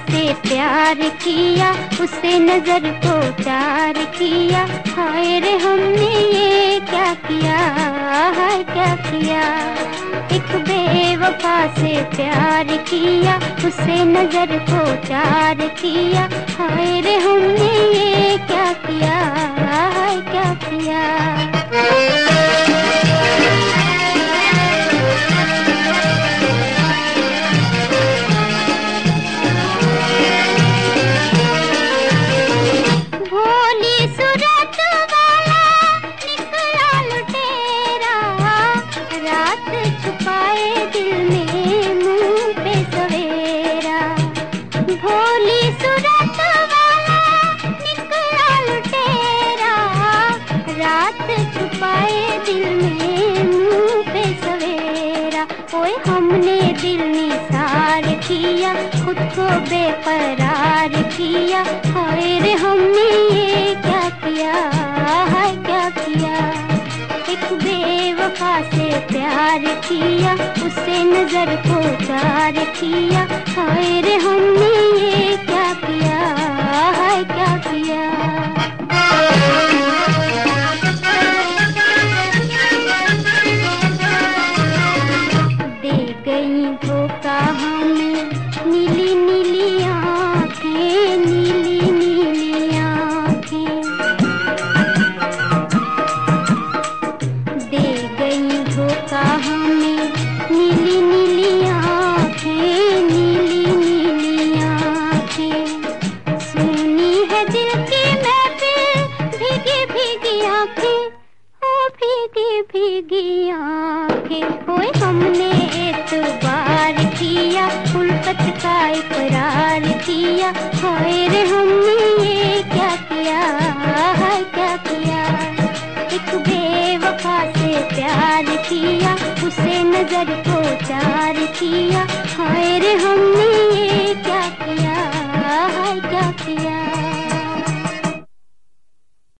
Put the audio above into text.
से प्यार किया, उसे नजर को चार किया। हाय रे हमने ये क्या किया, हाय क्या किया। एक बेवफा से प्यार किया, उसे नजर को चार किया। हाय रे हमने ये क्या किया, हाय क्या किया। ओए हमने दिल निसार किया, खुद को बेकरार किया। हाय रे हमने ये क्या किया, हाय क्या किया। एक बेवफा से प्यार किया, उसे नजर को चार किया। हाय रे हमने ये क्या किया, हाय क्या किया। धोखा हमें नीली नीली आँखें, नीली नीली आँखें दे गई। धोखा हमें नीली नीली आँखें, नीली नीली आँखें। सुनी है दिल की महफिल, भीगी भीगी आँखें, ओ भीगी भीगी आँखें। ओए हमने एतबार किया, उल्फत का इकरार किया। हाय रे हमने ये क्या किया, हाय क्या किया। एक बेवफा से प्यार किया, उसे नजर को चार किया। हाय रे हमने